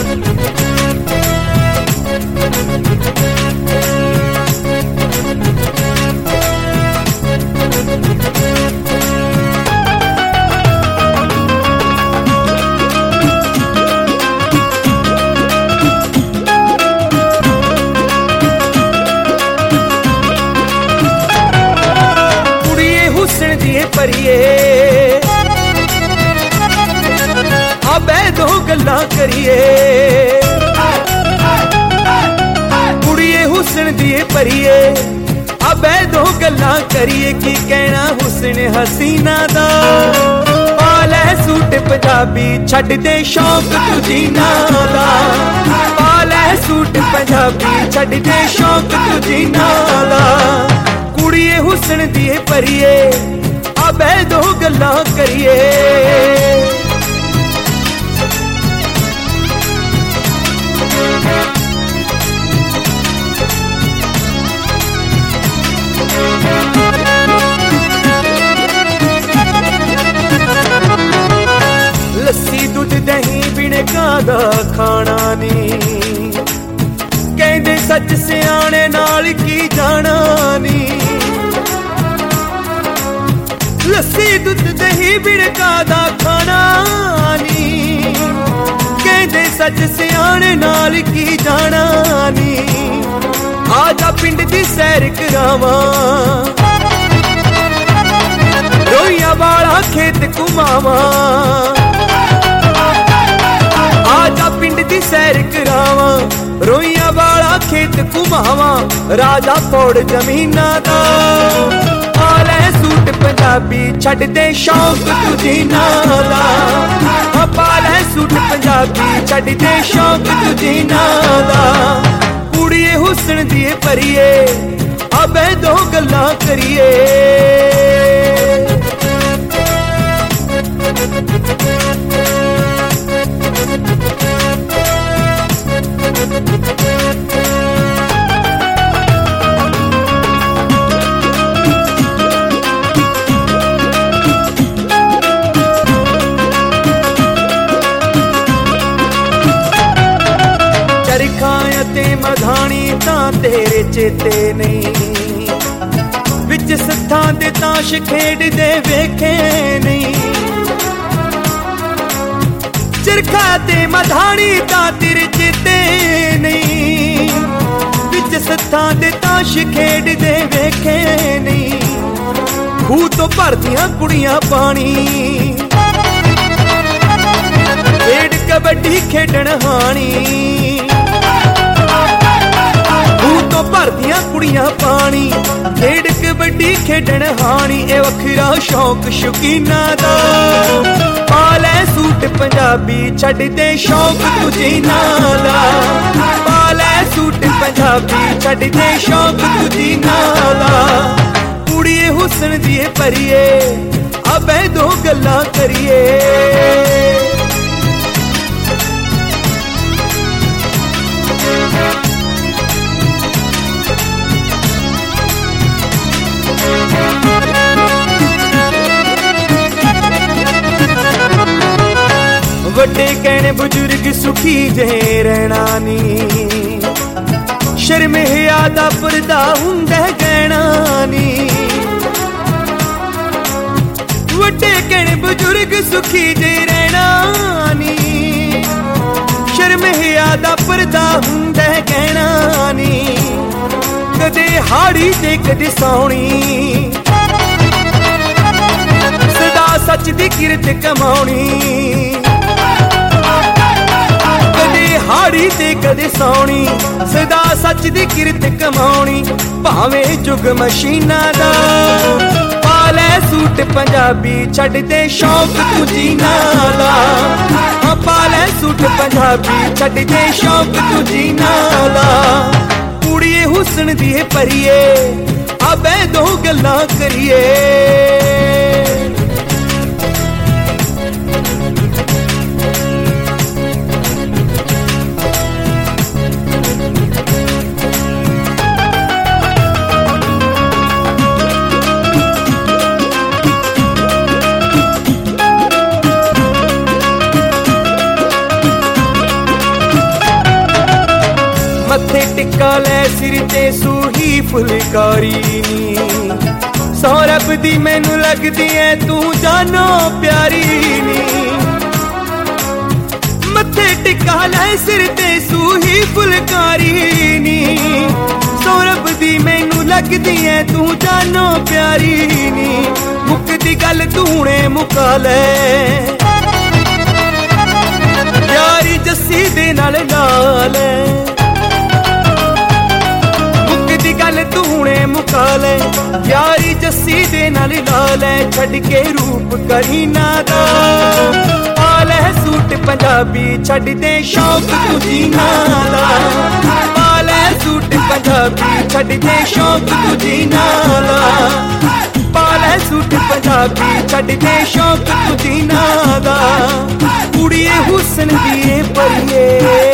परिए आबे दो गल्लां करिए कुड़िए हुस्न दिए परिए आबे दो गल्लां करिए की कहना हुस्न हसीना दा पाले सूट पंजाबी छड्ड दे शौक तू जीना दा पाले सूट पंजाबी छड्ड दे शौक तू जीना दा कुड़िए हुस्न दिए परिए आबे दो गल्लां करिए लस्सी दूध दही बिन कादा खाना नी कहंदे सच सियाणे नाल की जाना नी लस्सी दूध दही बिड़का दा खाना नी कहंदे सच सियाणे नाल की जाना नी आजा पिंड दी सैर करावां रोइयां वाला खेत घुमावां आजा पिंड दी सैर करावां रोइयां वाला खेत घुमावां राजा पौड़ जमीना दा पाले सूट पंजाबी छड्ड दे शौक तू जीना दा पाले सूट पंजाबी छड्ड दे शौक तू जीना दा कुड़िए हुस्न दिए परिए आबे दो गल्लां करिए मधानी तां तेरे चेते नहीं विच सत्थां दे ताश खेड दे वेखे नहीं चरखा ते मधानी तां तेरे चेते नहीं विच सत्थां दे ताश खेड दे वेखे नहीं खूह तो भरदियां कुड़ियां पानी खेड कबड्डी खेडण हानी तो भरदियां कुड़ियां पानी खेड कबड्डी खेडण हानी ए वखरा शौक शौकीना दा पाले सूट पंजाबी छड्ड दे शौक तू जीना दा पाले सूट पंजाबी छड्ड दे शौक तू जीना दा कुड़िए हुस्न दिए परिए आबे दो गल्लां करिए वड्डे कहने बुजुर्ग सुखी जे रहना नी शर्म हिया दा पर्दा हुंदा गहना नी वड्डे कहने बुजुर्ग सुखी जे रहना नी शर्म हिया दा पर्दा हुंदा गहना नी कदे हाड़ी ते कदे सौणी सदा सच दी किरत कमाउणी हाड़ी ते कदे सौनी सदा सच दी किरत कमाउणी भावे जुग मशीना दा पाले सूट पंजाबी छड्ड दे शौक तू जीना दा पाले सूट पंजाबी छड्ड दे शौक तू जीना दा कुड़िए हुस्न दिए परिए आबे दो गल्लां करिए ਟਿਕਾ ਲੈ ਸਿਰ ਤੇ ਸੂਹੀ ਫੁਲਕਾਰੀ ਨੀ ਸੌਰਭ ਦੀ ਮੈਨੂੰ ਲੱਗਦੀ ਐ ਤੂੰ ਜਾਨੋ ਪਿਆਰੀ ਨੀ ਮੱਥੇ ਟਿਕਾ ਲੈ ਸਿਰ ਤੇ ਸੂਹੀ ਫੁਲਕਾਰੀ ਨੀ ਸੌਰਭ ਦੀ ਮੈਨੂੰ ਲੱਗਦੀ ਐ ਤੂੰ ਜਾਨੋ ਪਿਆਰੀ ਨੀ ਮੁੱਕਦੀ ਗੱਲ ਤੂੰ ਹੁਣੇ ਮੁਕਾ ਲੈ ਯਾਰੀ ਜੱਸੀ ਦੇ ਨਾਲ ਨਾਲ ਮੁੱਕਦੀ ਗੱਲ ਤੂੰ ਹੁਣੇ ਮੁਕਾ ਲੈ ਯਾਰੀ ਜੱਸੀ ਦੇ ਨਾਲ ਨਾਲ ਛੱਡ ਕੇ ਰੂਪ ਕਰੀਨਾ ਦਾ ਪਾ ਲੈ ਸੂਟ ਪੰਜਾਬੀ ਛੱਡ ਦੇ ਸ਼ੌਕ ਤੂੰ ਜੀਨਾ ਦਾ ਪਾ ਲੈ ਸੂਟ ਪੰਜਾਬੀ ਛੱਡ ਦੇ ਸ਼ੌਕ ਤੂੰ ਜੀਨਾ ਦਾ ਪਾ ਲੈ ਸੂਟ ਪੰਜਾਬੀ ਛੱਡ ਦੇ ਸ਼ੌਕ ਤੂੰ ਜੀਨਾ ਦਾ ਕੁੜੀਏ ਹੁਸਨ ਦੀ ਏ ਪਰੀਏ